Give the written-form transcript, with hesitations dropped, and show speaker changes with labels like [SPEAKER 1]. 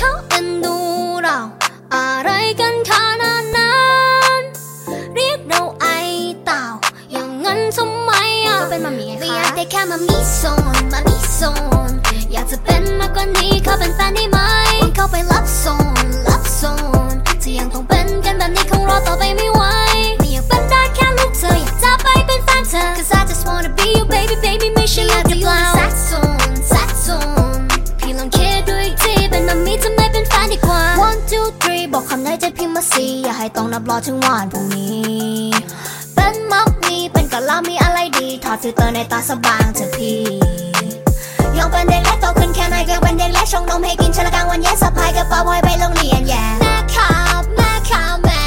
[SPEAKER 1] เขาเอ็นดูเราอะไรกันขนาดนั้นเรียกเราไอเต่าอย่างงั้นทำไมอ่ะก็เป็นมามีไงคะไม่อยากได้แค่มามีโซนอยากจะเป็นมากกว่านี้เขาเป็นแฟนได้ไหมวันเข้าไปรับโซนที่ยังต้องเป็นกันแบบนี้คงรอต่อไปไม่ไหวไม่อยากเป็นได้แค่ลูกเธออยากจะไปเป็นแฟนเธอ Cause I just wanna be your baby ไม่ใช่อยากจะอยู่ในแซกโซนพี่ลองคิดดูอีกทีเป็นมามีจะไม่เป็นแฟนดีกว่า One two three บอกคำไหนจะพิมพ์มาสิอย่าให้ต้องนับรอถึงวันพรุ่งนี้เป็นมักมีเป็นกะลามีอะไรดีถอดฟิลเตอร์ในตาสว่างเธอพี่ยังเป็นเด็กเล็กโตขึ้นแค่ไหนก็เป็นเด็กเล็กชงนมให้กินชะละกลางวันเย็นสะพายกระเป๋าไว้ไปโรงเรียนแย่แม่ข่าว